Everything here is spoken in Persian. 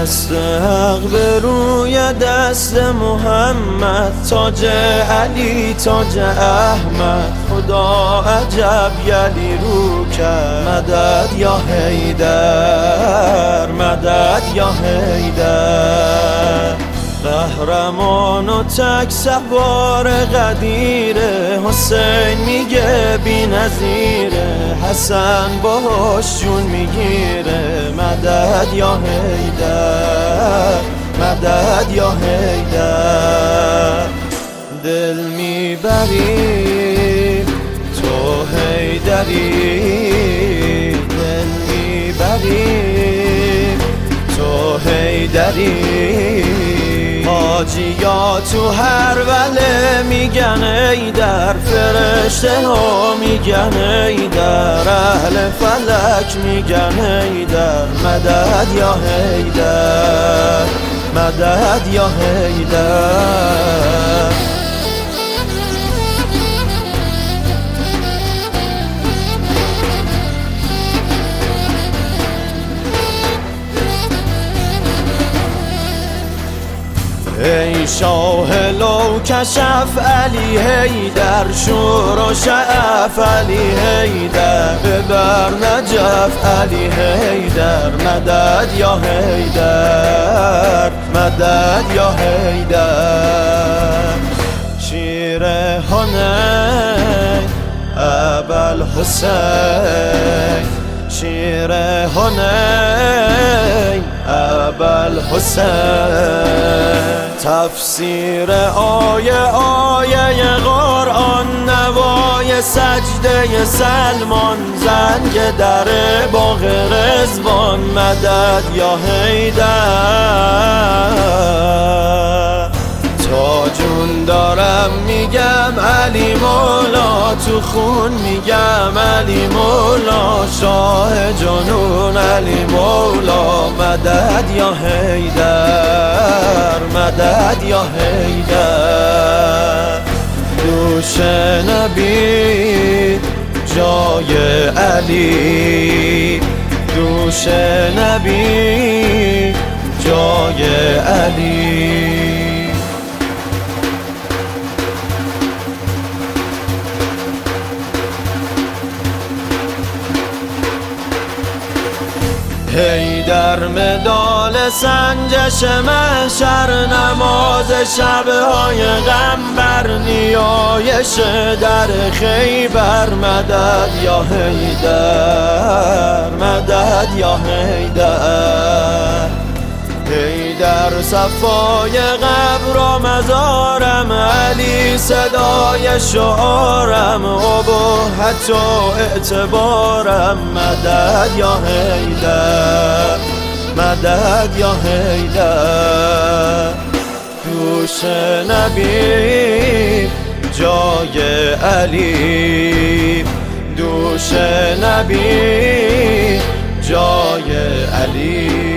دست حق به روی دست محمد، تاج علی تاج احمد، خدا عجب یلی رو کرد. مدد یا حیدر، مدد یا حیدر. قهرمان و تک سوار قدیره، حسین میگه بی نظیره، حسن باهاش جون میگیره. مدد یا حیدر، مدد یا حیدر. دل میبری تو حیدری، دل میبری تو حیدری. حاجیا تو هر وله میگن ایدر، فرشته ها میگن ایدر، اهل فلک میگن ایدر. مدد یا حیدر، مدد یا حیدر. ای شاه لو کشف علی حیدر، شور و شعف علی حیدر، ببر نجف علی حیدر. مدد یا حیدر، مدد یا حیدر. شیر حنین ابوالحسین، شیر حنین ابوالحسین. تفسیر آیه قرآن، نوای سجده سلمان، زنگ در باغ رضوان. مدد یا حیدر. تا جون دارم میگم علی مولا، تو خون میگم علی مولا، شاه جنون علی مولا. مدد یا حیدر، مدد یا حیدر. دوش نبی جای علی، دوش نبی جای علی. حیدر مدال سنجش محشر، نماز شبهای غم بر نیایش در خیبر. مدد یا حیدر، مدد یا حیدر. حیدر صفای قبر و مزارم، علی صدای شعارم، ابهت و اعتبارم. مدد یا حیدر، مدد یا حیدر. دوش نبی جای علی، دوش نبی جای علی.